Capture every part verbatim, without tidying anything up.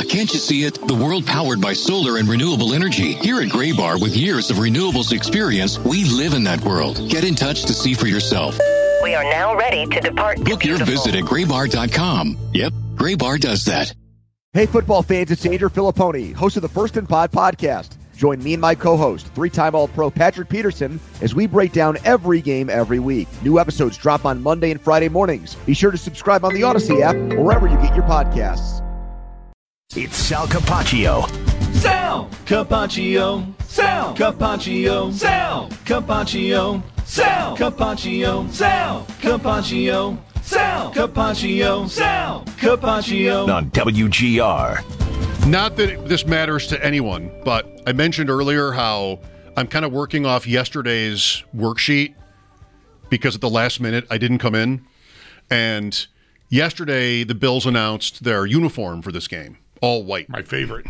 can't you see it? The world powered by solar and renewable energy. Here at Graybar, with years of renewables experience, we live in that world. Get in touch to see for yourself. We are now ready to depart. Book your visit at graybar dot com. Yep, Graybar does that. Hey, football fans, it's Andrew Filipponi, host of the First and Pod podcast. Join me and my co-host, three-time All-Pro Patrick Peterson, as we break down every game every week. New episodes drop on Monday and Friday mornings. Be sure to subscribe on the Odyssey app or wherever you get your podcasts. It's Sal Capaccio. Sal Capaccio. Sal Capaccio. Sal Capaccio. Sal Capaccio. Sal Capaccio. Sal Capaccio. Sal Capaccio. On W G R. Not that this matters to anyone, but I mentioned earlier how I'm kind of working off yesterday's worksheet because at the last minute I didn't come in. And yesterday the Bills announced their uniform for this game, all white. My favorite.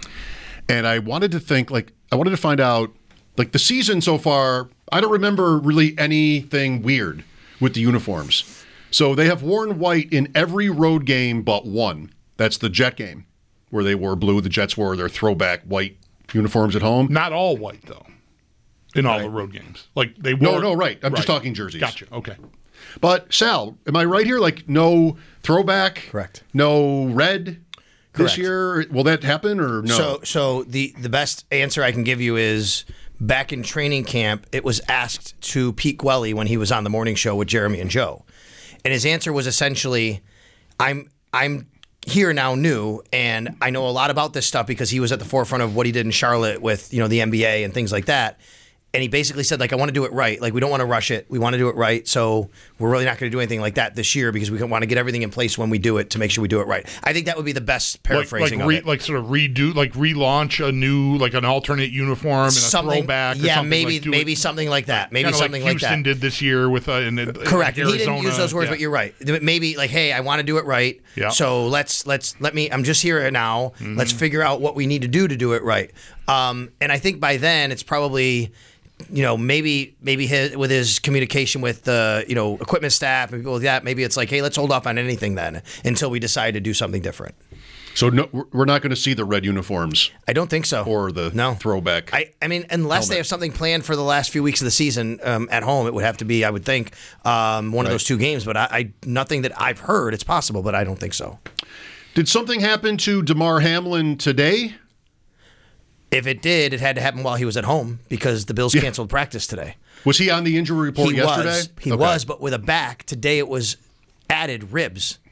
And I wanted to think, like, I wanted to find out, like, the season so far, I don't remember really anything weird with the uniforms. So they have worn white in every road game but one. That's the Jet game, where they wore blue. The Jets wore their throwback white uniforms at home. Not all white, though, in all right. the road games. Like they wore, No, no, right. I'm right. just talking jerseys. Gotcha. Okay. But, Sal, am I right here? Like, no throwback? Correct. No red Correct. this year? Will that happen or no? So, so the, the best answer I can give you is back in training camp, it was asked to Pete Gwelly when he was on the morning show with Jeremy and Joe. And his answer was essentially, I'm I'm here now new, and I know a lot about this stuff because he was at the forefront of what he did in Charlotte with, you know, the N B A and things like that. And he basically said, like, I want to do it right. Like, we don't want to rush it. We want to do it right. So we're really not going to do anything like that this year because we want to get everything in place when we do it to make sure we do it right. I think that would be the best paraphrasing like, like re, of it. Like sort of redo, like relaunch a new, like an alternate uniform and a something, throwback. Or yeah, something maybe like maybe something like that. Maybe Kinda something like like that. Houston did this year with uh, in, in Correct. Arizona. He didn't use those words, yeah. but you're right. Maybe like, hey, I want to do it right. Yeah. So let's let's let me. I'm just here now. Mm-hmm. Let's figure out what we need to do to do it right. Um, and I think by then it's probably, you know, maybe maybe his, with his communication with the, you know, equipment staff and people like that, maybe it's like, hey, let's hold off on anything then until we decide to do something different. So no, we're not going to see the red uniforms. I don't think so. Or the no. throwback. I, I mean, unless helmet. they have something planned for the last few weeks of the season um, at home, it would have to be, I would think, um, one right. of those two games. But I, I nothing that I've heard. It's possible, but I don't think so. Did something happen to Damar Hamlin today? If it did, it had to happen while he was at home because the Bills yeah. canceled practice today. Was he on the injury report he yesterday? Was. He okay. was, but with a back. Today it was added ribs.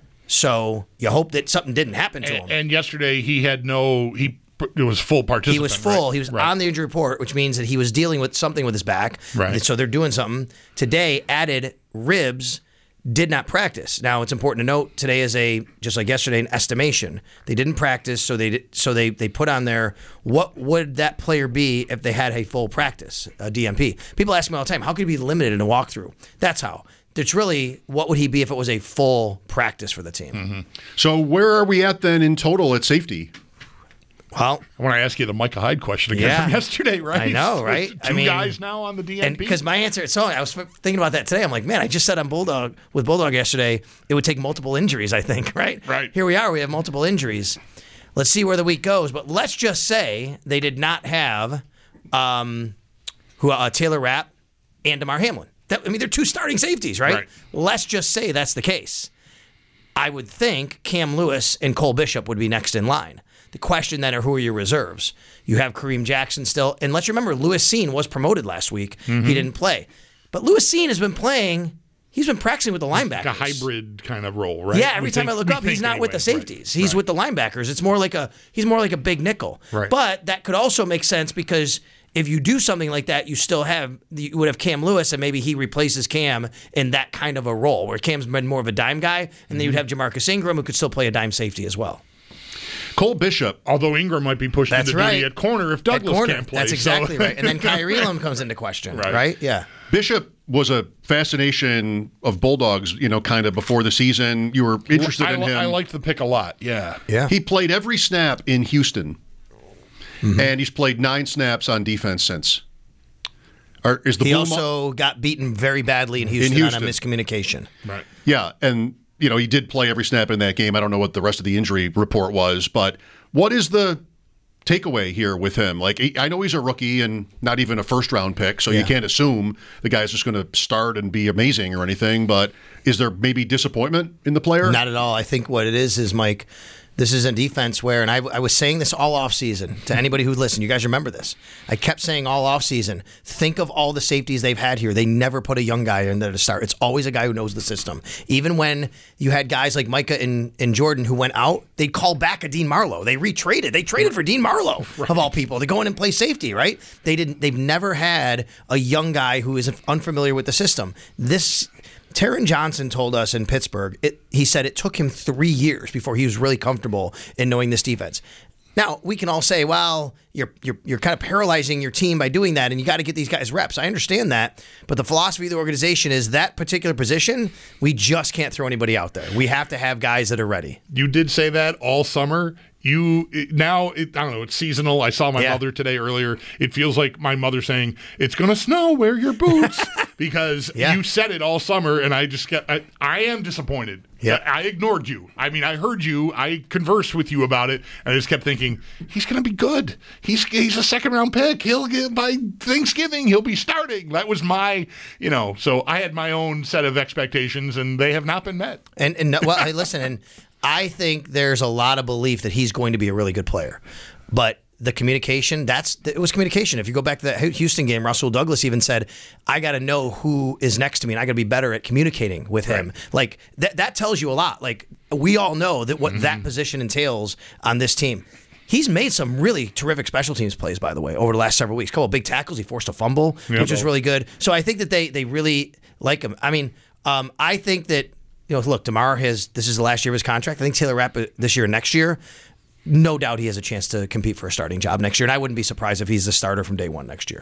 So you hope that something didn't happen to and, him. And yesterday he had no, he it was full participant. He was full. Right? He was right. on the injury report, which means that he was dealing with something with his back. Right. So they're doing something. Today added ribs. Did not practice. Now it's important to note today is a just like yesterday an estimation. They didn't practice, so they so they they put on there what would that player be if they had a full practice, a D M P. People ask me all the time, how could he be limited in a walkthrough? That's how. It's really what would he be if it was a full practice for the team. Mm-hmm. So where are we at then in total at safety? Well, I want to ask you the Micah Hyde question again yeah, from yesterday, right? I know, right? Two I mean, guys now on the D M P. And because my answer, so I was thinking about that today. I'm like, man, I just said on Bulldog with Bulldog yesterday, it would take multiple injuries. I think, right? Right. Here we are. We have multiple injuries. Let's see where the week goes. But let's just say they did not have um, who uh, Taylor Rapp and Damar Hamlin. That, I mean, they're two starting safeties, right? Right. Let's just say that's the case. I would think Cam Lewis and Cole Bishop would be next in line. The question then are who are your reserves? You have Kareem Jackson still. And let's remember, Lewis Cine was promoted last week. Mm-hmm. He didn't play. But Lewis Cine has been playing, he's been practicing with the linebackers. Like a hybrid kind of role, right? Yeah, every we time think, I look up, he's not anyway. with the safeties. Right. He's right. with the linebackers. It's more like a he's more like a big nickel. Right. But that could also make sense because if you do something like that, you still have you would have Cam Lewis, and maybe he replaces Cam in that kind of a role where Cam's been more of a dime guy, and mm-hmm. then you'd have Jamarcus Ingram who could still play a dime safety as well. Cole Bishop. Although Ingram might be pushed That's into right. duty at corner if Douglas corner. can't play. That's exactly so. right. And then Kyrie Elam comes into question, right. right? Yeah. Bishop was a fascination of Bulldogs, you know, kind of before the season. You were interested I, in him. I liked the pick a lot, yeah. Yeah. He played every snap in Houston, mm-hmm. and he's played nine snaps on defense since. Or is the he Blue also Mo- got beaten very badly in Houston, in Houston on a miscommunication. Right. Yeah, and you know, he did play every snap in that game. I don't know what the rest of the injury report was, but what is the takeaway here with him? Like, I know he's a rookie and not even a first round pick, so yeah. you can't assume the guy's just going to start and be amazing or anything, but is there maybe disappointment in the player? Not at all. I think what it is is, Mike, this is a defense where, and I, I was saying this all offseason to anybody who listened, you guys remember this. I kept saying all offseason, think of all the safeties they've had here. They never put a young guy in there to start. It's always a guy who knows the system. Even when you had guys like Micah and, and Jordan who went out, they'd call back a Dean Marlowe. They retraded. They traded for Dean Marlowe, right. of all people, to go in and play safety, right? They didn't. They've never had a young guy who is unfamiliar with the system. This... Taron Johnson told us in Pittsburgh, it, he said it took him three years before he was really comfortable in knowing this defense. Now, we can all say, well, you're you're you're kind of paralyzing your team by doing that, and you got to get these guys reps. I understand that, but the philosophy of the organization is that particular position, we just can't throw anybody out there. We have to have guys that are ready. You did say that all summer. You now, it, I don't know, it's seasonal. I saw my yeah. mother today earlier. It feels like my mother saying, it's going to snow, wear your boots. Because yeah. you said it all summer, and I just kept, I, I am disappointed. Yeah. I, I ignored you. I mean, I heard you. I conversed with you about it, and I just kept thinking, he's going to be good. He's he's a second-round pick. He'll get, by Thanksgiving, he'll be starting. That was my, you know, so I had my own set of expectations, and they have not been met. And, and well, hey, listen, and I think there's a lot of belief that he's going to be a really good player. But the communication, that's it was communication. If you go back to that Houston game, Russell Douglas even said, I got to know who is next to me, and I got to be better at communicating with him. Right. Like, that that tells you a lot. Like, we all know that what mm-hmm. that position entails on this team. He's made some really terrific special teams plays, by the way, over the last several weeks. A couple of big tackles. He forced a fumble, yep. which was really good. So I think that they, they really like him. I mean, um, I think that, you know, look, DeMar has, this is the last year of his contract. I think Taylor Rapp this year and next year, no doubt he has a chance to compete for a starting job next year. And I wouldn't be surprised if he's the starter from day one next year.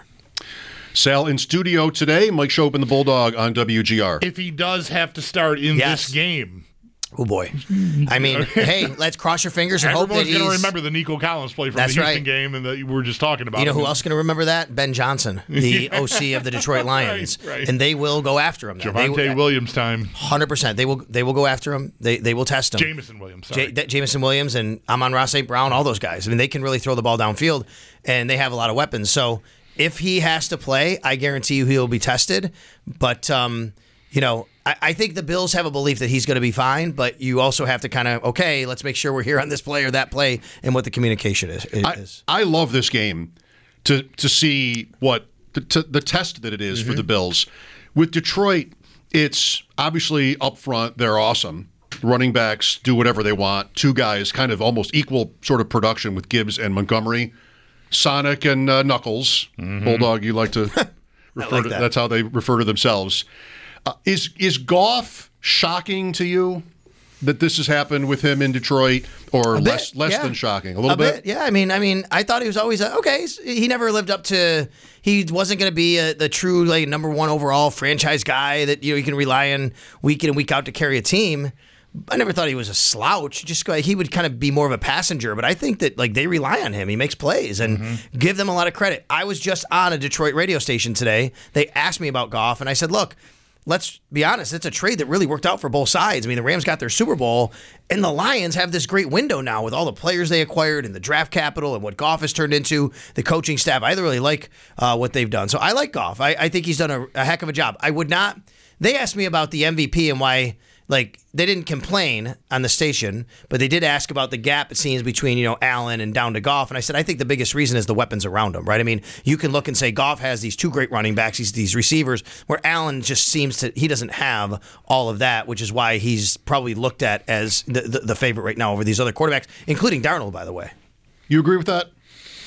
Sal in studio today, Mike Schopp and the Bulldog on W G R. If he does have to start in yes. this game. Oh, boy. I mean, hey, let's cross your fingers and hope that he's... Everyone's going to remember the Nico Collins play from That's the Houston right. game and that we were just talking about. You know him. who else is going to remember that? Ben Johnson, the O C of the Detroit Lions. right, right. And they will go after him. Javonte they, Williams time. one hundred percent. They will They will go after him. They they will test him. Jameson Williams, sorry. J- Jameson Williams and Amon-Ra Saint Brown, all those guys. I mean, they can really throw the ball downfield, and they have a lot of weapons. So if he has to play, I guarantee you he'll be tested. But, um, you know... I think the Bills have a belief that he's going to be fine, but you also have to kind of, okay, let's make sure we're here on this play or that play and what the communication is. is. I, I love this game to to see what the, to, the test that it is mm-hmm. for the Bills. With Detroit, it's obviously up front, they're awesome. Running backs do whatever they want. Two guys, kind of almost equal sort of production with Gibbs and Montgomery. Sonic and uh, Knuckles. Mm-hmm. Bulldog, you like to refer like to, that. that's how they refer to themselves. Uh, is is Goff shocking to you that this has happened with him in Detroit, or less less yeah. than shocking? A little a bit? bit? Yeah, I mean, I mean, I thought he was always a, okay. He never lived up to. He wasn't going to be a, the true like number one overall franchise guy that you know you can rely on week in and week out to carry a team. I never thought he was a slouch. Just he would kind of be more of a passenger. But I think that like they rely on him. He makes plays and mm-hmm. give them a lot of credit. I was just on a Detroit radio station today. They asked me about Goff, and I said, look. Let's be honest, it's a trade that really worked out for both sides. I mean, the Rams got their Super Bowl, and the Lions have this great window now with all the players they acquired and the draft capital and what Goff has turned into, the coaching staff. I really like uh, what they've done. So I like Goff. I, I think he's done a, a heck of a job. I would not – they asked me about the M V P and why – like, they didn't complain on the station, but they did ask about the gap it seems between, you know, Allen and down to Goff. And I said, I think the biggest reason is the weapons around him, right? I mean, you can look and say Goff has these two great running backs, these, these receivers, where Allen just seems to, he doesn't have all of that, which is why he's probably looked at as the, the, the favorite right now over these other quarterbacks, including Darnold, by the way. You agree with that?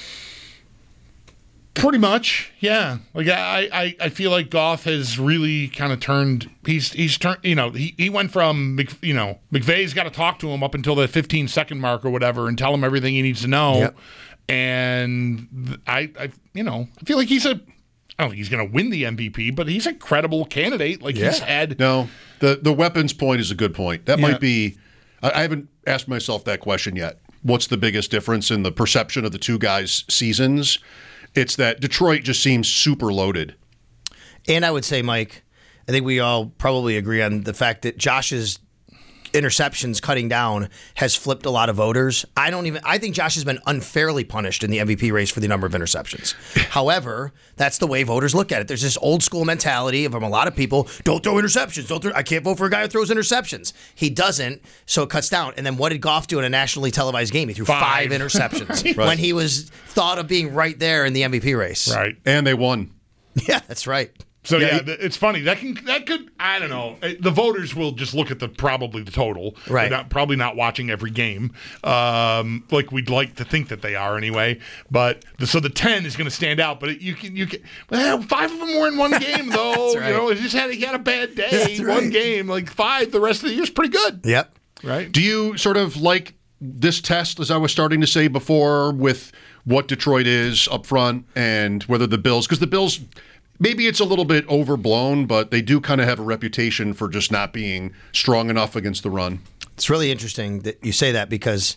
Pretty much, yeah. Like I, I, I feel like Goff has really kind of turned. He's he's turned. You know, he, he went from you know McVay's got to talk to him up until the fifteen second mark or whatever and tell him everything he needs to know. Yep. And I, I, you know, I feel like he's a. I don't think he's going to win the M V P, but he's a credible candidate. Like yeah. he's had. No, the the weapons point is a good point. That Yeah. might be. I, I haven't asked myself that question yet. What's the biggest difference in the perception of the two guys' seasons? It's that Detroit just seems super loaded. And I would say, Mike, I think we all probably agree on the fact that Josh's interceptions cutting down has flipped a lot of voters. I don't even I think Josh has been unfairly punished in the M V P race for the number of interceptions. However, that's the way voters look at it. There's this old school mentality from a lot of people, don't throw interceptions. Don't throw, I can't vote for a guy who throws interceptions. He doesn't, so it cuts down. And then what did Goff do in a nationally televised game? He threw five, five interceptions right. when he was thought of being right there in the M V P race. Right. And they won. Yeah, that's right. So yeah, yeah he, it's funny. That can that could I don't know. The voters will just look at the probably the total. Right. They're not, probably not watching every game, um, like we'd like to think that they are anyway. But the, so the ten is going to stand out. But it, you can you can well five of them were in one game though. right. You know, it just had he had a bad day. That's one right. game, like five. The rest of the year's pretty good. Yep. Right. Do you sort of like this test, as I was starting to say before, with what Detroit is up front and whether the Bills, because the Bills. Maybe it's a little bit overblown, but they do kind of have a reputation for just not being strong enough against the run. It's really interesting that you say that because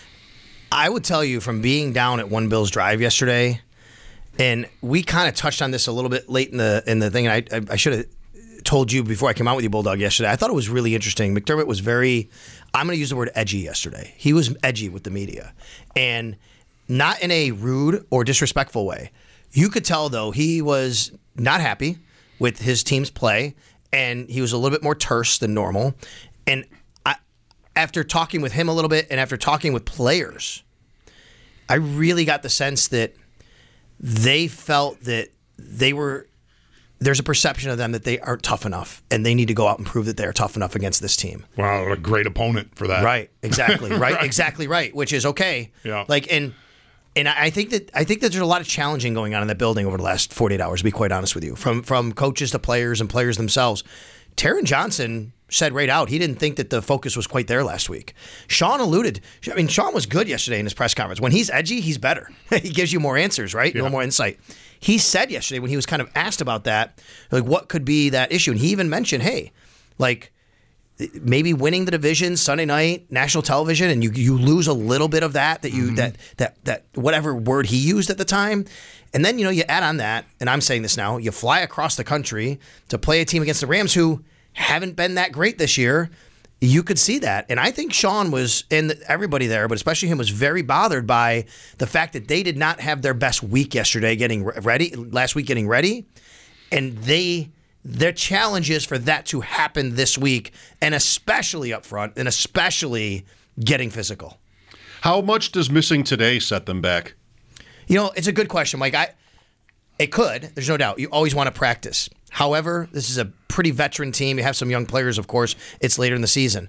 I would tell you from being down at One Bills Drive yesterday, and we kind of touched on this a little bit late in the in the thing, and I, I, I should have told you before I came out with you, Bulldog, yesterday. I thought it was really interesting. McDermott was very, I'm going to use the word edgy yesterday. He was edgy with the media, and not in a rude or disrespectful way. You could tell, though, he was not happy with his team's play, and he was a little bit more terse than normal. And I, after talking with him a little bit and after talking with players, I really got the sense that they felt that they were there's a perception of them that they aren't tough enough, and they need to go out and prove that they are tough enough against this team. Wow, what a great opponent for that. Right, exactly, right, Right. exactly right, which is okay. Yeah. Like, and and I think that I think that there's a lot of challenging going on in that building over the last forty-eight hours, to be quite honest with you, from from coaches to players and players themselves. Taron Johnson said right out he didn't think that the focus was quite there last week. Sean alluded. I mean, Sean was good yesterday in his press conference. When he's edgy, he's better. He gives you more answers, right? Yeah. No more insight. He said yesterday when he was kind of asked about that, like what could be that issue, and he even mentioned, hey, like maybe winning the division Sunday night, national television, and you you lose a little bit of that that you mm-hmm. that that that whatever word he used at the time. And then, you know, you add on that, and I'm saying this now, you fly across the country to play a team against the Rams who haven't been that great this year. You could see that. And I think Sean was, and everybody there, but especially him, was very bothered by the fact that they did not have their best week yesterday getting ready, last week getting ready. And they, their challenge is for that to happen this week, and especially up front, and especially getting physical. How much does missing today set them back? You know, it's a good question, Mike. I, it could. There's no doubt. You always want to practice. However, this is a pretty veteran team. You have some young players, of course. It's later in the season.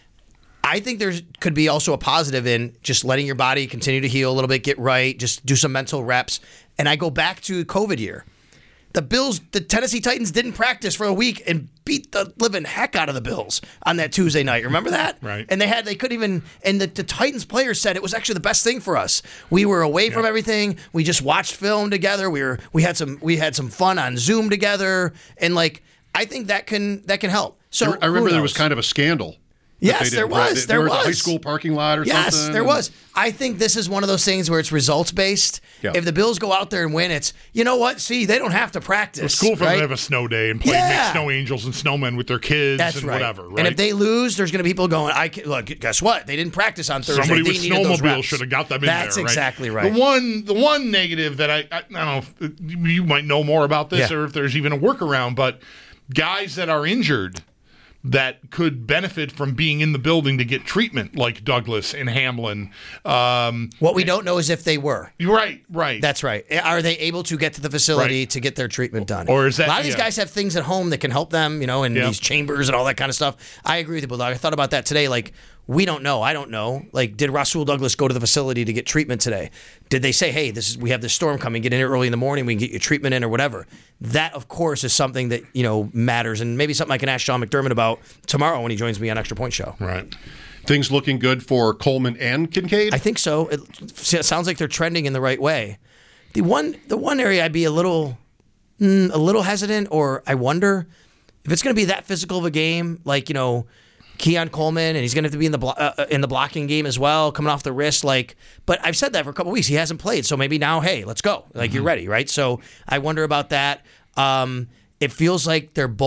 I think there could be also a positive in just letting your body continue to heal a little bit, get right, just do some mental reps. And I go back to COVID year. The Bills, the Tennessee Titans didn't practice for a week and beat the living heck out of the Bills on that Tuesday night. Remember that? Right. And they had, they couldn't even, and the, the Titans players said it was actually the best thing for us. We were away yeah. from everything. We just watched film together. We were, we had some, we had some fun on Zoom together. And like, I think that can, that can help. So I remember there was kind of a scandal. Yes, there was. They there were was. at the high school parking lot or yes, something. Yes, there was. I think this is one of those things where it's results based. Yeah. If the Bills go out there and win, it's, you know what? See, they don't have to practice. It's cool for right? them to have a snow day and play yeah. make snow angels and snowmen with their kids That's and right. whatever. Right? And if they lose, there's going to be people going, "I can, look. Guess what? They didn't practice on Thursday. Somebody they with needed those snowmobile reps." should have got them in That's there. That's right? exactly right. The one, the one negative that I, I, I don't know if you might know more about this yeah. or if there's even a workaround, but guys that are injured that could benefit from being in the building to get treatment, like Douglas and Hamlin. Um, what we don't know is if they were. Right, right. That's right. Are they able to get to the facility right. to get their treatment done? Or is that a lot of these yeah. guys have things at home that can help them, you know, in yeah. these chambers and all that kind of stuff. I agree with you, Bulldog. I thought about that today. Like, we don't know. I don't know. Like, did Rasul Douglas go to the facility to get treatment today? Did they say, hey, this is we have this storm coming, get in here early in the morning, we can get you treatment in or whatever? That, of course, is something that, you know, matters, and maybe something I can ask Sean McDermott about tomorrow when he joins me on Extra Point Show. Right. Things looking good for Coleman and Kincaid? I think so. It, it sounds like they're trending in the right way. The one the one area I'd be a little mm, a little hesitant, or I wonder if it's going to be that physical of a game, like, you know, Keon Coleman, and he's going to have to be in the blo- uh, in the blocking game as well, coming off the wrist. Like, but I've said that for a couple of weeks. He hasn't played, so maybe now, hey, let's go. Like, mm-hmm. you're ready, right? So I wonder about that. Um, it feels like they're both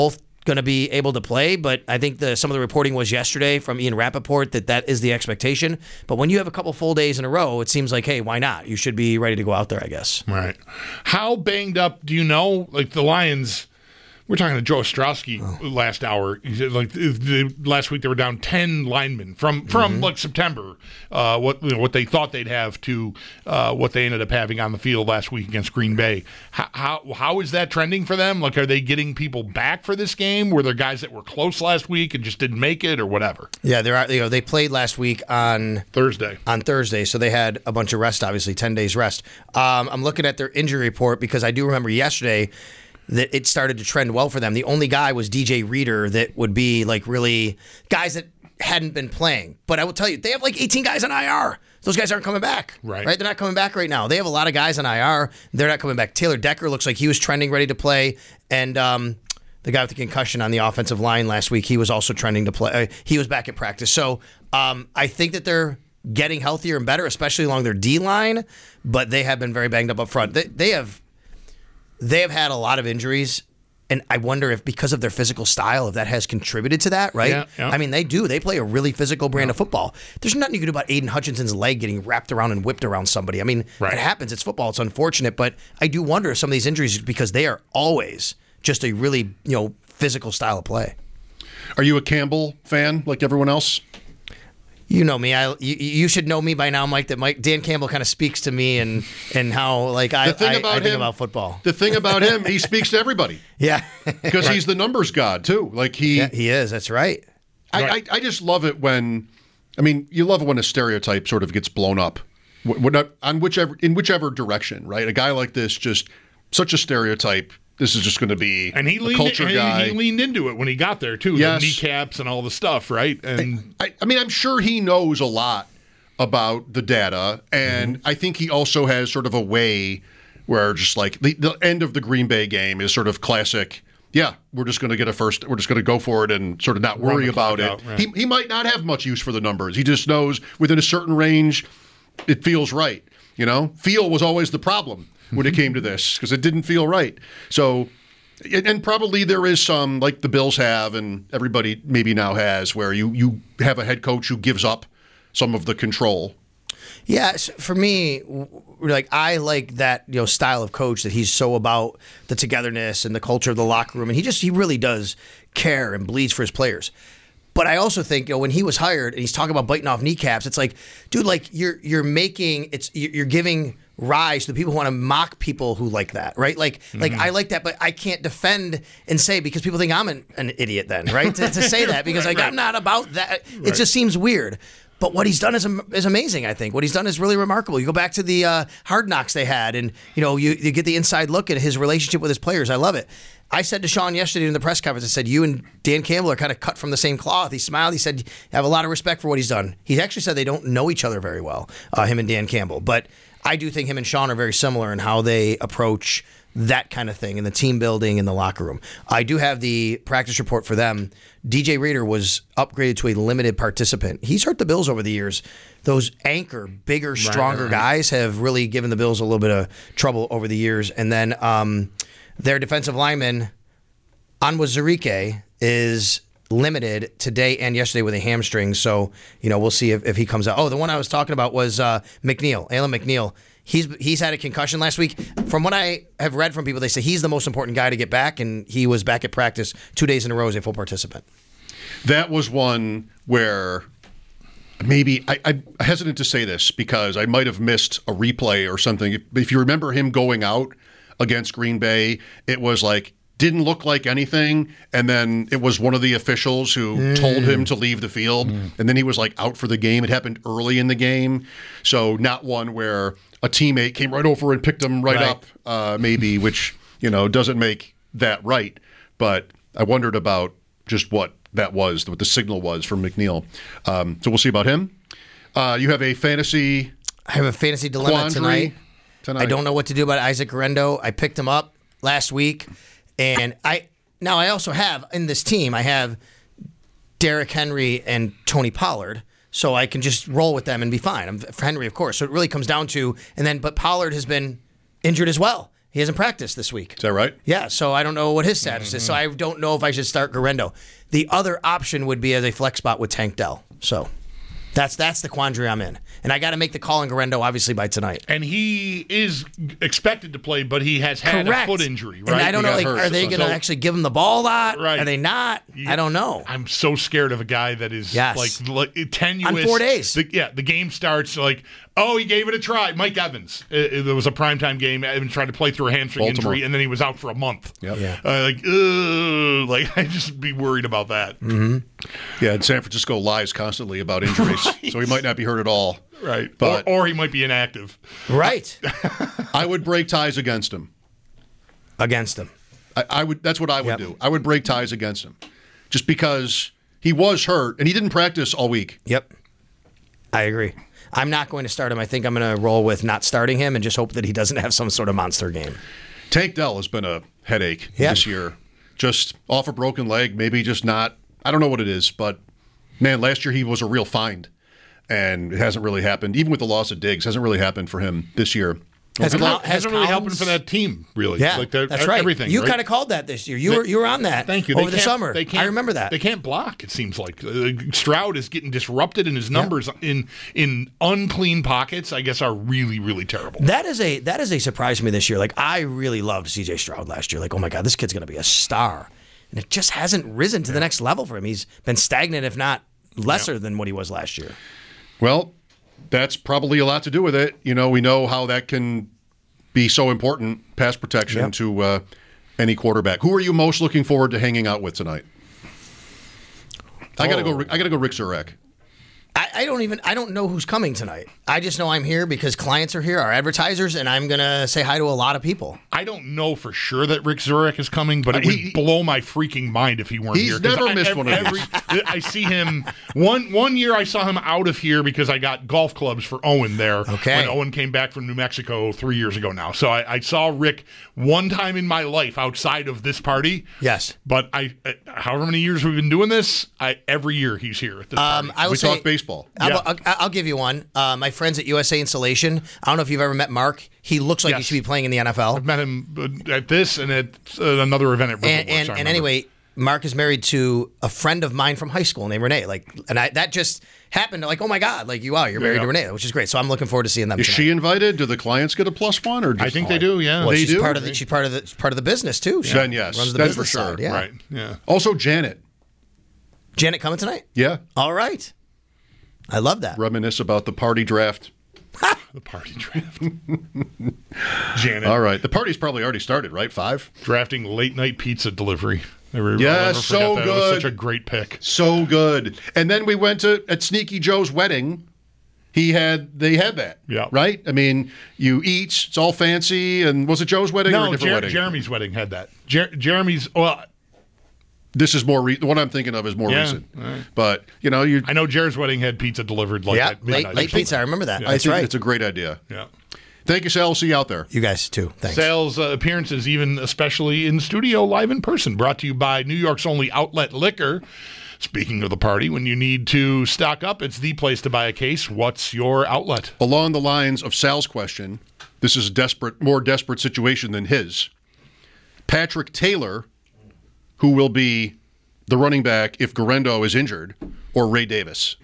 going to be able to play, but I think the some of the reporting was yesterday from Ian Rappaport that that is the expectation. But when you have a couple full days in a row, it seems like, hey, why not? You should be ready to go out there, I guess. Right. How banged up do you know? Like the Lions, we're talking to Joe Ostrowski oh. last hour. He said, like the, the, last week they were down ten linemen from from mm-hmm. like September. Uh, what you know, what they thought they'd have to uh, what they ended up having on the field last week against Green Bay. How, how how is that trending for them? Like, are they getting people back for this game? Were there guys that were close last week and just didn't make it, or whatever? Yeah, there are. You know, they played last week on Thursday. On Thursday, so they had a bunch of rest. Obviously, ten days rest. Um, I'm looking at their injury report because I do remember yesterday that it started to trend well for them. The only guy was D J Reader that would be like really guys that hadn't been playing. But I will tell you, they have like eighteen guys on I R. Those guys aren't coming back. Right. Right? They're not coming back right now. They have a lot of guys on I R. They're not coming back. Taylor Decker looks like he was trending ready to play. And um, the guy with the concussion on the offensive line last week, he was also trending to play. Uh, he was back at practice. So um, I think that they're getting healthier and better, especially along their D line. But they have been very banged up up front. They, they have... They have had a lot of injuries, and I wonder if because of their physical style, if that has contributed to that, right? Yeah, yeah. I mean, they do. They play a really physical brand yeah. of football. There's nothing you can do about Aiden Hutchinson's leg getting wrapped around and whipped around somebody. I mean, right. it happens. It's football. It's unfortunate, but I do wonder if some of these injuries because they are always just a really, you know, physical style of play. Are you a Campbell fan like everyone else? You know me. I you, you should know me by now, Mike. That Mike Dan Campbell kind of speaks to me and and how like I, the thing I, about I think him, about football. The thing about him, he speaks to everybody. Yeah, because right. he's the numbers god too. Like he, yeah, he is. That's right. I, right. I I just love it when, I mean, you love it when a stereotype sort of gets blown up, when, on whichever in whichever direction, right? A guy like this, just such a stereotype. This is just going to be and he a leaned, culture and guy. He leaned into it when he got there too. Yes. The kneecaps and all the stuff, right? And I, I mean, I'm sure he knows a lot about the data, and mm-hmm. I think he also has sort of a way where just like the, the end of the Green Bay game is sort of classic. Yeah, we're just going to get a first. We're just going to go for it and sort of not worry about it. Out, right. He he might not have much use for the numbers. He just knows within a certain range, it feels right. You know, feel was always the problem when it came to this because it didn't feel right. So. And probably there is some, like the Bills have, and everybody maybe now has, where you, you have a head coach who gives up some of the control. Yeah, for me, like I like that you know style of coach that he's so about the togetherness and the culture of the locker room, and he just he really does care and bleeds for his players. But I also think you know when he was hired and he's talking about biting off kneecaps, it's like, dude, like you're you're making it's you're giving rise to the people who want to mock people who like that, right? Like, mm-hmm. like I like that, but I can't defend and say because people think I'm an, an idiot then, right? to, to say that because right, like right. I'm not about that. Right. It just seems weird. But what he's done is is amazing. I think what he's done is really remarkable. You go back to the uh, Hard Knocks they had, and you know you, you get the inside look at his relationship with his players. I love it. I said to Sean yesterday in the press conference, I said, you and Dan Campbell are kind of cut from the same cloth. He smiled. He said, I have a lot of respect for what he's done. He actually said they don't know each other very well, uh, him and Dan Campbell. But I do think him and Sean are very similar in how they approach that kind of thing in the team building in the locker room. I do have the practice report for them. D J Reader was upgraded to a limited participant. He's hurt the Bills over the years. Those anchor, bigger, stronger right, right. guys have really given the Bills a little bit of trouble over the years. And then um, their defensive lineman, Onwuzurike, is limited today and yesterday with a hamstring. So, you know, we'll see if, if he comes out. Oh, the one I was talking about was uh, McNeil, Alan McNeil. He's he's had a concussion last week. From what I have read from people, they say he's the most important guy to get back, and he was back at practice two days in a row as a full participant. That was one where maybe I, I'm hesitant to say this because I might have missed a replay or something. If, if you remember him going out against Green Bay, it was like didn't look like anything, and then it was one of the officials who mm. told him to leave the field, mm. and then he was like out for the game. It happened early in the game, so not one where a teammate came right over and picked him right, right. up, uh, maybe, which you know doesn't make that right. But I wondered about just what that was, what the signal was from McNeil. Um, so we'll see about him. Uh, you have a fantasy. I have a fantasy dilemma tonight. tonight. I don't know what to do about Isaac Guerendo. I picked him up last week. And I now I also have in this team I have Derrick Henry and Tony Pollard, so I can just roll with them and be fine. I'm for Henry, of course. So it really comes down to and then but Pollard has been injured as well, He hasn't practiced this week. Is that right? Yeah, so I don't know what his status mm-hmm. is. So I don't know if I should start Garendo. The other option would be as a flex spot with Tank Dell. So that's that's the quandary I'm in. And I got to make the call on Garendo, obviously, by tonight. And he is expected to play, but he has had Correct. a foot injury, right? And I don't He know, like, hurt. are they going to So- actually give him the ball a lot? Right. Are they not? Yeah. I don't know. I'm so scared of a guy that is Yes. like, like tenuous. On four days. The, yeah, the game starts like, oh, he gave it a try. Mike Evans. It, it, there was a primetime game. Evans tried to play through a hamstring Baltimore. injury, and then he was out for a month. Yep. Yeah. Uh, like, ugh, like I'd just be worried about that. Mm-hmm. Yeah, and San Francisco lies constantly about injuries, Right. so he might not be hurt at all. Right. But or, or he might be inactive. Right. I would break ties against him. Against him. I, I would. That's what I would Yep. do. I would break ties against him, just because he was hurt and he didn't practice all week. Yep. I agree. I'm not going to start him. I think I'm going to roll with not starting him and just hope that he doesn't have some sort of monster game. Tank Dell has been a headache Yep. this year. Just off a broken leg, maybe just not. I don't know what it is, but man, last year he was a real find, and it hasn't really happened. Even with the loss of Diggs, hasn't really happened for him this year. Has Good Col- luck. has hasn't really Collins- happened for that team, really. Yeah, like that, that's right. Everything. You right? kind of called that this year. You They- were you were on that. Thank you. Over They the can't- summer. They can't, I remember that. They can't block. It seems like uh, Stroud is getting disrupted, and his numbers in in unclean pockets, I guess, are really really terrible. That is a that is a surprise to me this year. Like I really loved C J Stroud last year. Like oh my god, this kid's going to be a star, and it just hasn't risen to the next level for him. He's been stagnant, if not lesser Yeah. than what he was last year. Well, that's probably a lot to do with it. You know, we know how that can be so important, pass protection Yep. to uh, any quarterback. Who are you most looking forward to hanging out with tonight? I gotta Oh. go. I gotta go. Rick Zurek. I, I don't even I don't know who's coming tonight. I just know I'm here because clients are here, our advertisers, and I'm gonna say hi to a lot of people. I don't know for sure that Rick Zurek is coming, but it Uh, would he- blow my freaking mind if he weren't He's here. 'Cause never I, missed ev- one of every, I see him one one year. I saw him out of here because I got golf clubs for Owen there. Okay. When Owen came back from New Mexico three years ago now, so I, I saw Rick one time in my life outside of this party. Yes. But I, uh, however many years we've been doing this, I every year he's here at this Um, party. I will We say, talk baseball. I'll, Yeah. I'll, I'll give you one. Uh, my friends at U S A Installation. I don't know if you've ever met Mark. He looks like he Yes. should be playing in the N F L. I've met him uh, at this and at uh, another event at Riverwoods, And, I and, and remember. anyway, Mark is married to a friend of mine from high school named Renee. Like, and I, that just happened. Like, oh my God! Like, you wow, you're married Yeah. to Renee, which is great. So I'm looking forward to seeing them. Is tonight. she invited? Do the clients get a plus one? Or just I think they do. Yeah, Well, They she's do? part of the, she's part of the part of the business too. She Then yes, runs the then business for sure. side. Yeah. Right. Yeah. Also, Janet. Janet coming tonight. Yeah. All right. I love that. Reminisce about the party draft. The party draft. Janet All right. The party's probably already started, right? Five? drafting late night pizza delivery. Never, I'll Yes, never forget so that. It was good. such a great pick. So good. And then we went to at Sneaky Joe's wedding. He had they had that. Yeah. Right? I mean, you eat, it's all fancy, and was it Joe's wedding or a No, different Jer- wedding? Jeremy's wedding had that. Jer- Jeremy's. Well, This is more re- the one I'm thinking of is more Yeah, recent. all right. But, you know, you I know Jared's wedding had pizza delivered like yeah, at midnight. late late pizza. I remember that. Yeah. I That's think right. it's a great idea. Yeah. Thank you, Sal. I'll see you out there. You guys too. Thanks. Sales uh, appearances, even especially in studio, live in person. Brought to you by New York's only outlet liquor. Speaking of the party, when you need to stock up, it's the place to buy a case. What's your outlet? Along the lines of Sal's question, this is a desperate, more desperate situation than his. Patrick Taylor, who will be the running back if Garendo is injured, or Ray Davis?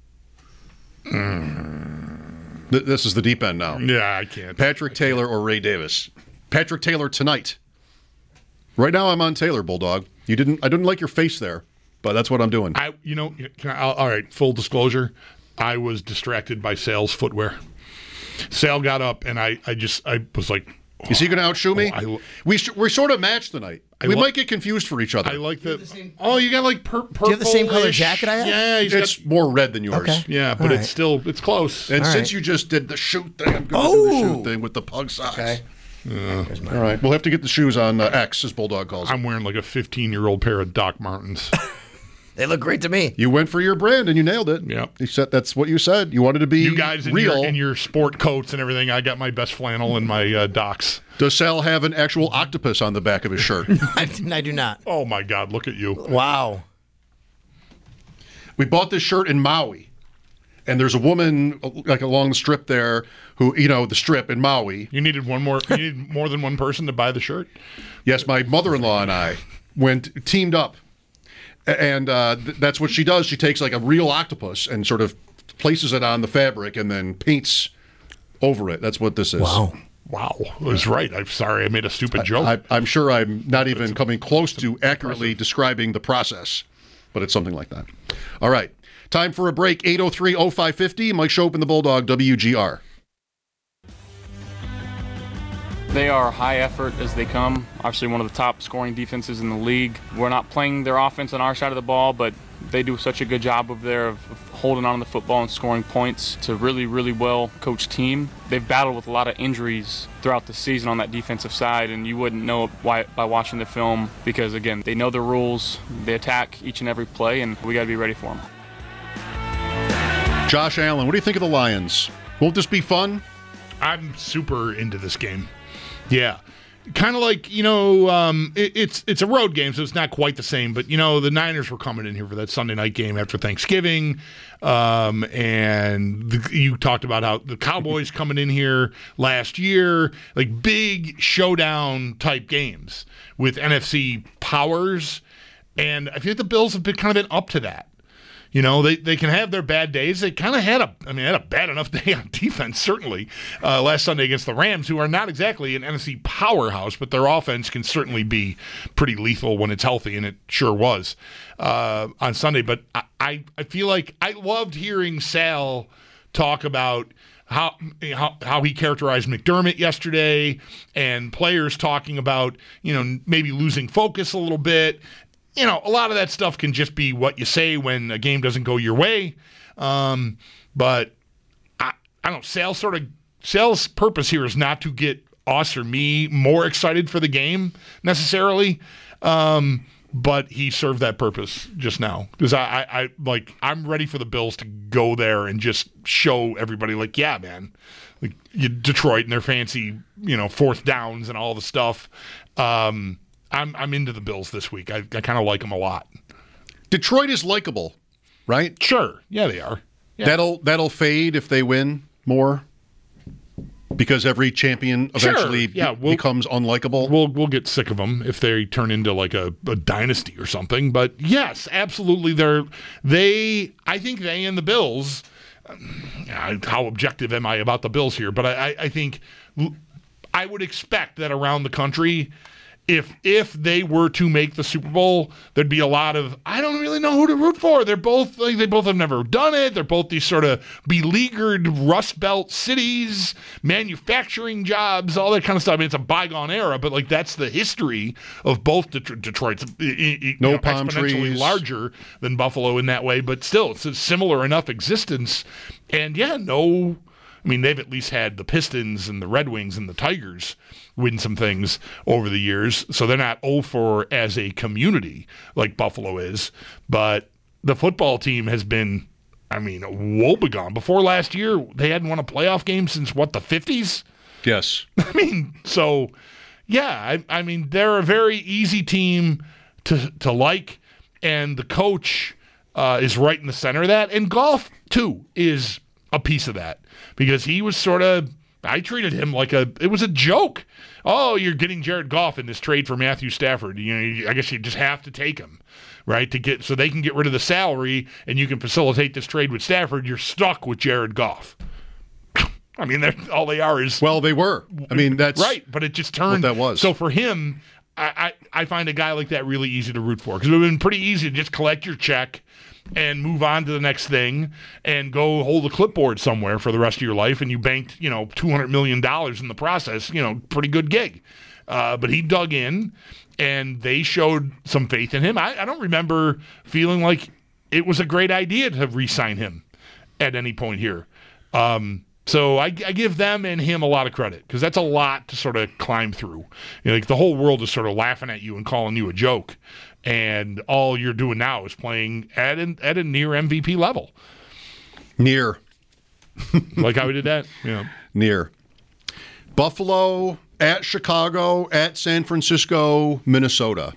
Mm. Th- this is the deep end now. Yeah, I can't. Patrick Taylor or Ray Davis? Patrick Taylor tonight. Right now, I'm on Taylor, Bulldog. You didn't. I didn't like your face there, but that's what I'm doing. I, you know, can I, all right. Full disclosure, I was distracted by Sale's footwear. Sale got up, and I, I just, I was like, Is he going to outshoot me? Oh, I- we sh- we're sort of matched tonight. I we lo- might get confused for each other. I like the. Oh, you got like pur- purple. you have the same color jacket I have? Yeah, he's it's got, more red than yours. Okay. yeah, but All it's right. still it's close. And All since right. you just did the shoot thing, I'm going to do Oh! the shoot thing with the pug socks. Okay. All right. We'll have to get the shoes on uh, X, as Bulldog calls it. I'm wearing like a fifteen year old pair of Doc Martens. They look great to me. You went for your brand and you nailed it. Yep. You said that's what you said. You wanted to be You guys in real. your, in your sport coats and everything. I got my best flannel and my uh, Docs. Does Sal have an actual octopus on the back of his shirt? I, I do not. Oh my God! Look at you. Wow. We bought this shirt in Maui, and there's a woman like along the strip there who, you know, the strip in Maui. You needed one more. You needed more than one person to buy the shirt. Yes, my mother-in-law and I went teamed up, and uh, th- that's what she does. She takes like a real octopus and sort of places it on the fabric and then paints over it. That's what this is. Wow. Wow, I was right. I'm sorry, I made a stupid joke. I, I'm sure I'm not even coming close to accurately describing the process, but it's something like that. All right, time for a break. eight oh three oh five fifty. Mike Schopp and the Bulldog, W G R. They are high effort as they come. Obviously one of the top scoring defenses in the league. We're not playing their offense on our side of the ball, but they do such a good job of there of, of holding on to the football and scoring points. It's a really, really well coached team. They've battled with a lot of injuries throughout the season on that defensive side, and you wouldn't know it by, by watching the film because, again, they know the rules. They attack each and every play, and we got to be ready for them. Josh Allen, what do you think of the Lions? Won't this be fun? I'm super into this game. Yeah. Kind of like, you know, um, it, it's it's a road game, so it's not quite the same. But, you know, the Niners were coming in here for that Sunday night game after Thanksgiving. Um, and the, you talked about how the Cowboys coming in here last year, like big showdown type games with N F C powers. And I feel like the Bills have been kind of been up to that. You know, they, they can have their bad days. They kind of had a, I mean, had a bad enough day on defense, certainly, uh, last Sunday against the Rams, who are not exactly an N F C powerhouse, but their offense can certainly be pretty lethal when it's healthy, and it sure was uh, on Sunday. But I, I feel like I loved hearing Sal talk about how, how how he characterized McDermott yesterday, and players talking about, you know, maybe losing focus a little bit. You know, a lot of that stuff can just be what you say when a game doesn't go your way. Um, but I, I don't know. Sal's sort of Sal's purpose here is not to get us or me more excited for the game necessarily. Um, but he served that purpose just now because I, I, I like I'm ready for the Bills to go there and just show everybody like, yeah, man, like you, Detroit and their fancy, you know, fourth downs and all the stuff. Um, I'm I'm into the Bills this week. I, I kind of like them a lot. Detroit is likable, right? Sure. Yeah, they are. Yeah. That'll that'll fade if they win more, because every champion eventually sure. yeah, be- we'll, becomes unlikable. We'll we'll get sick of them if they turn into like a, a dynasty or something. But yes, absolutely, they're they. I think they and the Bills. Um, how objective am I about the Bills here? But I, I, I think I would expect that around the country, If if they were to make the Super Bowl, there'd be a lot of, I don't really know who to root for. They're both, like, they both have never done it. They're both these sort of beleaguered Rust Belt cities, manufacturing jobs, all that kind of stuff. I mean, it's a bygone era, but, like, that's the history of both Det- Detroit's you no know, palm exponentially trees. larger than Buffalo in that way, but still, it's a similar enough existence. And, yeah, no, I mean, they've at least had the Pistons and the Red Wings and the Tigers win some things over the years, so they're not oh for as a community like Buffalo is. But the football team has been, I mean, woebegone. Before last year, they hadn't won a playoff game since, what, the fifties? Yes. I mean, so, yeah, I, I mean, they're a very easy team to to like, and the coach uh, is right in the center of that. And Goff, too, is a piece of that, because he was sort of, I treated him like a, it was a joke. Oh, you're getting Jared Goff in this trade for Matthew Stafford. You know, I guess you just have to take him, right? To get, so they can get rid of the salary and you can facilitate this trade with Stafford. You're stuck with Jared Goff. I mean, they're, all they are is, Well, they were. I mean, that's right, but it just turned. what that was. So for him, I, I, I find a guy like that really easy to root for, because it would have been pretty easy to just collect your check and move on to the next thing and go hold a clipboard somewhere for the rest of your life, and you banked, you know, two hundred million dollars in the process. You know, pretty good gig. Uh, but he dug in, and they showed some faith in him. I, I don't remember feeling like it was a great idea to re-sign him at any point here. Um, so I, I give them and him a lot of credit, because that's a lot to sort of climb through. You know, like the whole world is sort of laughing at you and calling you a joke, and all you're doing now is playing at an, at a near M V P level. near. Like how we did that? Yeah. Near. Buffalo, at Chicago, at San Francisco, Minnesota.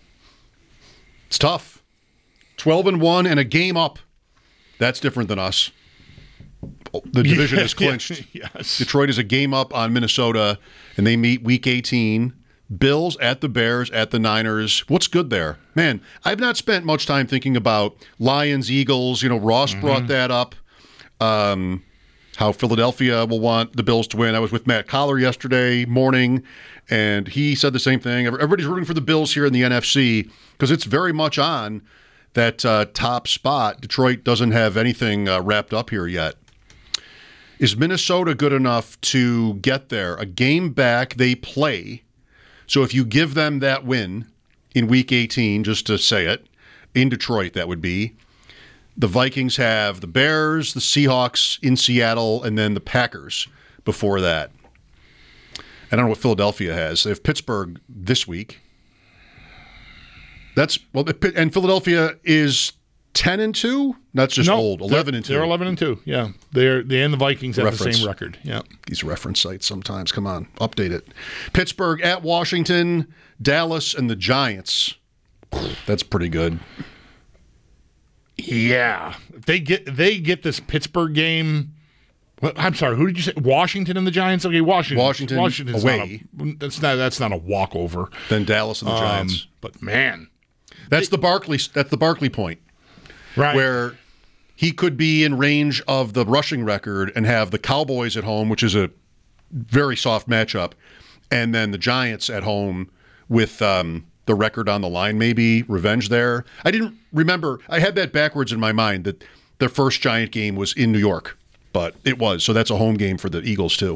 It's tough. twelve and one and a game up. That's different than us. the division is clinched. Yes. Detroit is a game up on Minnesota, and they meet Week eighteen. Bills at the Bears at the Niners. What's good there? Man, I've not spent much time thinking about Lions, Eagles. You know, Ross mm-hmm. brought that up. Um, how Philadelphia will want the Bills to win. I was with Matt Collar yesterday morning, and he said the same thing. Everybody's rooting for the Bills here in the N F C because it's very much on that uh, top spot. Detroit doesn't have anything uh, wrapped up here yet. Is Minnesota good enough to get there? A game back, they play. So if you give them that win in Week eighteen, just to say it, in Detroit that would be, the Vikings have the Bears, the Seahawks in Seattle, and then the Packers before that. I don't know what Philadelphia has. They have Pittsburgh this week. That's well, and Philadelphia is ten and two. That's just no, old. Eleven and two. They're eleven and two. Yeah, they're they and the Vikings have Reference. the same record. Yeah, these reference sites sometimes. Come on, update it. Pittsburgh at Washington, Dallas, and the Giants. That's pretty good. Yeah, they get they get this Pittsburgh game. Well, I'm sorry. Who did you say? Washington and the Giants. Okay, Washington. Washington Washington's away. Not a, that's not that's not a walkover. Then Dallas and the um, Giants. But man, that's they, the Barkley. That's the Barkley point. Right. Where he could be in range of the rushing record and have the Cowboys at home, which is a very soft matchup, and then the Giants at home with um, the record on the line, maybe revenge there. I didn't remember. I had that backwards in my mind that their first Giant game was in New York, but it was. So that's a home game for the Eagles, too.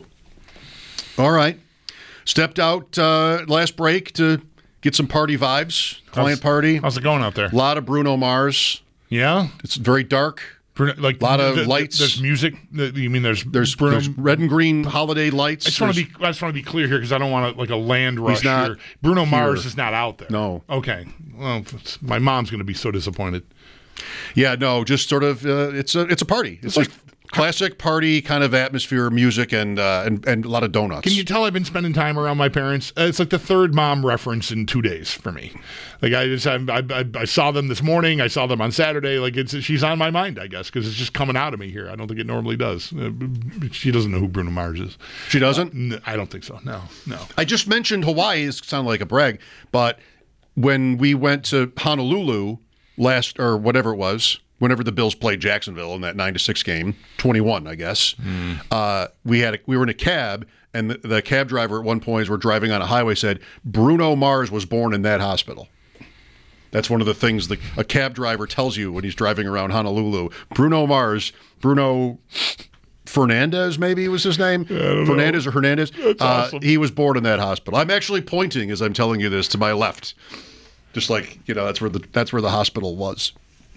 All right. Stepped out uh, last break to get some party vibes, client how's, party. How's it going out there? A lot of Bruno Mars. Yeah? It's very dark. Bruno, like a lot of the, the, lights. There's music. You mean there's there's, Bruno, there's red and green holiday lights. I just want to be I just want to be clear here because I don't want to like a land rush He's not here. Bruno here. Mars is not out there. No. Okay. Well, my mom's going to be so disappointed. Yeah, no, just sort of uh, it's a it's a party. It's, it's like, like classic party kind of atmosphere, music, and uh, and and a lot of donuts. Can you tell I've been spending time around my parents? Uh, it's like the third mom reference in two days for me. Like I just I, I, I saw them this morning. I saw them on Saturday. Like it's she's on my mind, I guess, because it's just coming out of me here. I don't think it normally does. Uh, she doesn't know who Bruno Mars is. She doesn't? Uh, n- I don't think so. No, no. I just mentioned Hawaii. It sounded like a brag, but when we went to Honolulu last or whatever it was. Whenever the Bills played Jacksonville in that nine to six game, twenty-one, I guess, mm. uh, we had a, we were in a cab, and the, the cab driver at one point, as we're driving on a highway, said Bruno Mars was born in that hospital. That's one of the things the, a cab driver tells you when he's driving around Honolulu. Bruno Mars, Bruno Fernandez, maybe was his name. Yeah, Fernandez know. or Hernandez. That's uh, awesome. He was born in that hospital. I'm actually pointing as I'm telling you this to my left, just like you know that's where the that's where the hospital was.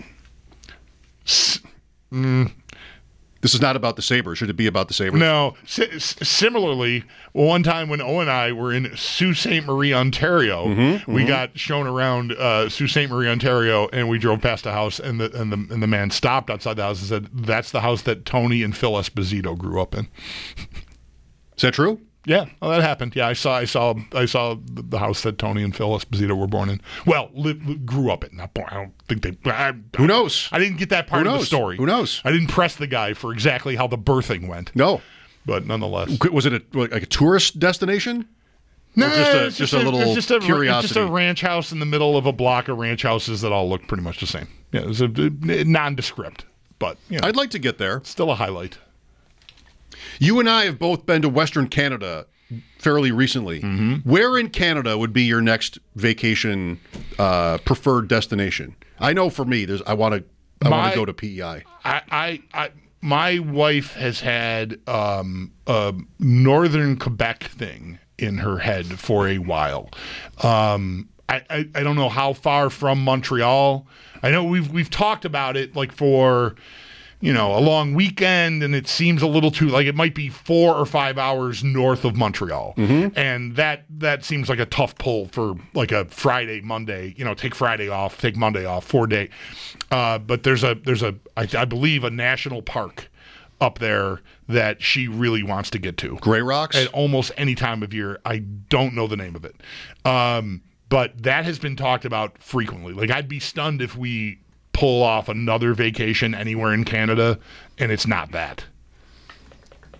Mm. This is not about the Sabres. Should it be about the Sabres? No. S- similarly, one time when Owen and I were in Sault Ste. Marie, Ontario, mm-hmm, we mm-hmm. got shown around uh, Sault Ste. Marie, Ontario, and we drove past a house, and the and the and the man stopped outside the house and said, "That's the house that Tony and Phil Esposito grew up in." Is that true? Yeah, well, that happened. Yeah, I saw, I saw, I saw the house that Tony and Phil Esposito were born in. Well, li- grew up in, not born. I don't think they. I, Who knows? I didn't get that part Who of knows? the story. Who knows? I didn't press the guy for exactly how the birthing went. No, but nonetheless, was it a, like a tourist destination? No, or just a, it's just, just a little it's just a, curiosity. It's just a ranch house in the middle of a block of ranch houses that all look pretty much the same. Yeah, it was a, a nondescript, but you know, I'd like to get there. Still a highlight. You and I have both been to Western Canada fairly recently. Mm-hmm. Where in Canada would be your next vacation uh, preferred destination? I know for me, there's I want to I want to go to P E I. I, I, I my wife has had um, a northern Quebec thing in her head for a while. Um, I, I I don't know how far from Montreal. I know we've we've talked about it like for. You know, a long weekend, and it seems a little too like it might be four or five hours north of Montreal, mm-hmm. and that that seems like a tough pull for like a Friday, Monday. You know, take Friday off, take Monday off, four day. Uh, but there's a there's a I, I believe a national park up there that she really wants to get to. Grey Rocks at almost any time of year. I don't know the name of it, um, but that has been talked about frequently. Like I'd be stunned if we pull off another vacation anywhere in Canada, and it's not that.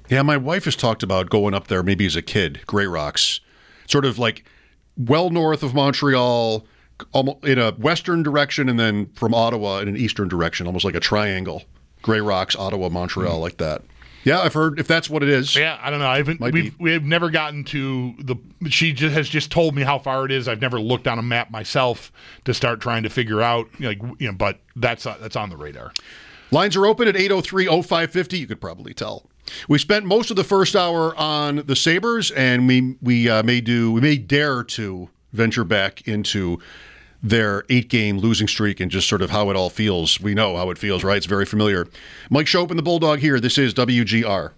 Yeah, my wife has talked about going up there maybe as a kid, Grey Rocks. Sort of like well north of Montreal, almost in a western direction, and then from Ottawa in an eastern direction, almost like a triangle. Grey Rocks, Ottawa, Montreal, mm. like that. Yeah, I've heard if that's what it is. Yeah, I don't know. I haven't. We've, we have never gotten to the. She just has just told me how far it is. I've never looked on a map myself to start trying to figure out. Like you know, but that's uh, that's on the radar. Lines are open at eight oh three oh five five oh. You could probably tell. We spent most of the first hour on the Sabres, and we we uh, may do we may dare to venture back into their eight-game losing streak and just sort of how it all feels. We know how it feels, right? It's very familiar. Mike Schopp and the Bulldog here. This is W G R.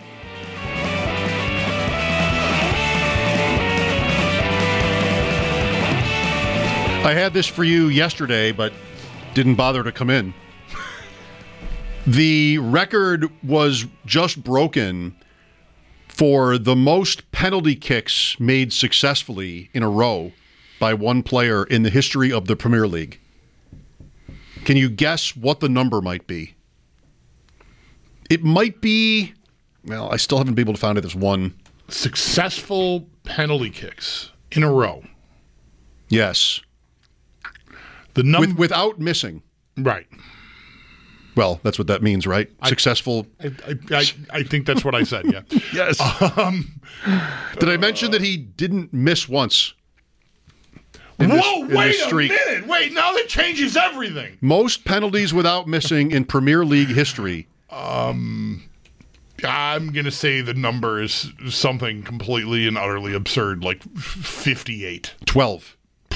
I had this for you yesterday, but didn't bother to come in. The record was just broken for the most penalty kicks made successfully in a row by one player in the history of the Premier League. Can you guess what the number might be? It might be, well, I still haven't been able to find it. There's one. Successful penalty kicks in a row. Yes. The num- With, without missing. Right. Well, that's what that means, right? I, Successful. I, I, I, I think that's what I said, yeah. Yes. Um, Did I mention uh, that he didn't miss once? Whoa, this, wait a minute. Wait, now that changes everything. Most penalties without missing in Premier League history. Um, I'm going to say the number is something completely and utterly absurd, like fifty-eight. twelve.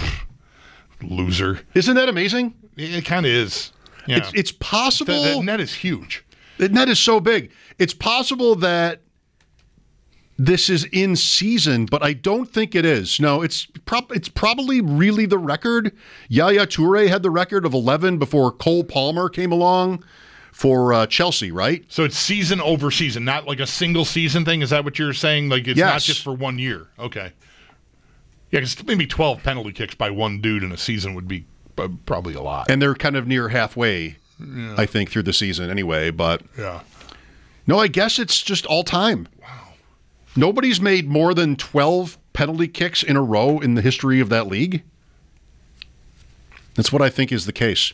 Loser. Isn't that amazing? It kind of is. Yeah. It's, it's possible. That, that net is huge. The net is so big. It's possible that this is in season, but I don't think it is. No, it's pro- it's probably really the record. Yaya Toure had the record of eleven before Cole Palmer came along for uh, Chelsea, right? So it's season over season, not like a single season thing? Is that what you're saying? Like it's yes. not just for one year? Okay. Yeah, because maybe twelve penalty kicks by one dude in a season would be uh, probably a lot. And they're kind of near halfway, yeah. I think, through the season anyway. But yeah. No, I guess it's just all time. Wow. Nobody's made more than twelve penalty kicks in a row in the history of that league. That's what I think is the case.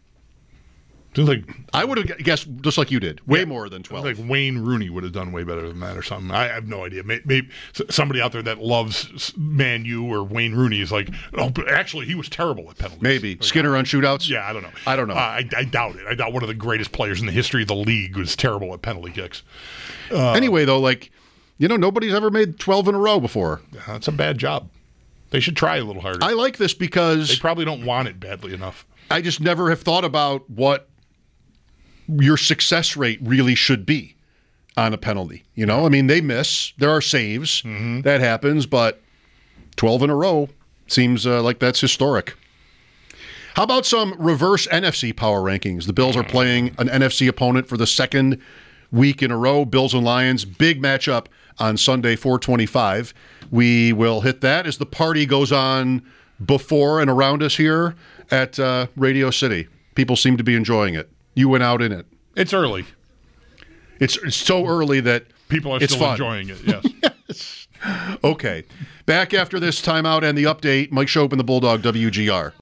Like, I would have guessed just like you did, way yeah, more than twelve. Like Wayne Rooney would have done way better than that or something. I have no idea. Maybe, maybe somebody out there that loves Man U or Wayne Rooney is like, oh, but actually, he was terrible at penalties. Maybe. Like, Skinner on shootouts? Yeah, I don't know. I don't know. Uh, I, I doubt it. I doubt one of the greatest players in the history of the league was terrible at penalty kicks. Uh, anyway, though, like, you know, nobody's ever made twelve in a row before. That's a bad job. They should try a little harder. I like this because they probably don't want it badly enough. I just never have thought about what your success rate really should be on a penalty. You know, I mean, they miss. There are saves. Mm-hmm. That happens, but twelve in a row seems uh, like that's historic. How about some reverse N F C power rankings? The Bills are playing an N F C opponent for the second week in a row. Bills and Lions, big matchup on Sunday, four twenty-five. We will hit that as the party goes on before and around us here at uh, Radio City. People seem to be enjoying it. You went out in it. It's early. It's, it's so early that people are it's still fun. enjoying it. Yes. Yes. Okay. Back after this timeout and the update. Mike Schopp and the Bulldog, W G R.